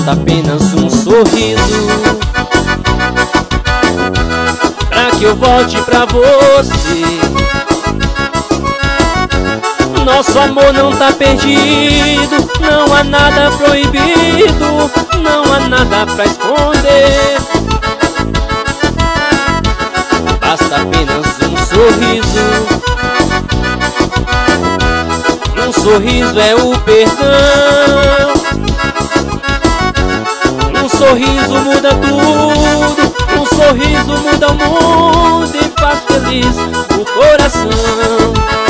Basta apenas um sorriso pra que eu volte pra você. Nosso amor não tá perdido, não há nada proibido, não há nada pra esconder. Basta apenas um sorriso. Um sorriso é o perdão. Um sorriso muda tudo. Um sorriso muda o mundo e faz feliz o coração.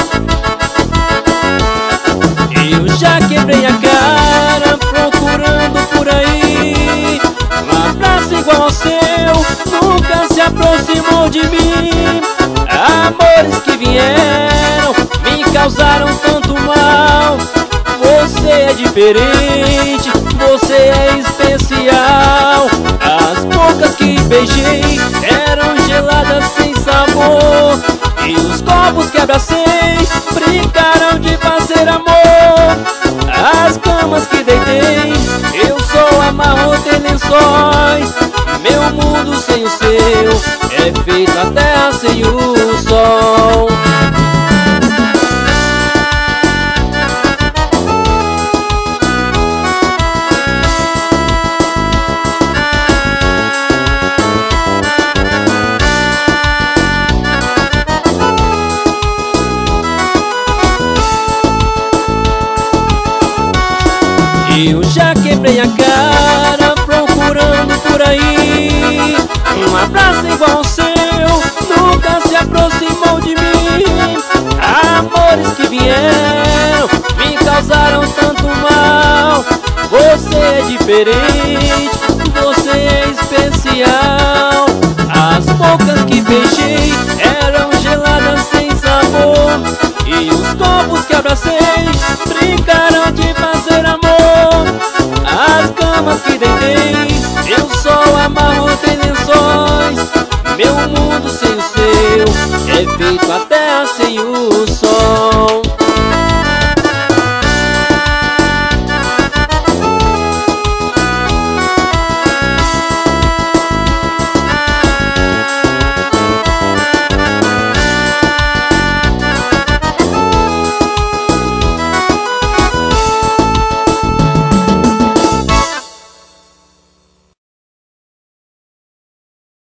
Eu já quebrei a cara procurando por aí um abraço igual ao seu, nunca se aproximou de mim. Amores que vieram me causaram tanto mal. Você é diferente, você é especial. As bocas que beijei eram geladas sem sabor, e os copos que abracei brincaram de fazer amor. As camas que deitei eu só amarrotei lençóis. Meu mundo sem o seu é feito a terra sem o sol. Eu já quebrei a cara procurando por aí um abraço igual ao seu, nunca se aproximou de mim. Amores que vieram me causaram tanto mal. Você é diferente, você é especial. As bocas que beijei eram geladas sem sabor, e os copos que abracei brincaram de fazer amor. As camas que deitei eu só amarrotei lençóis. Meu mundo sem o seu é feito a terra sem o sol.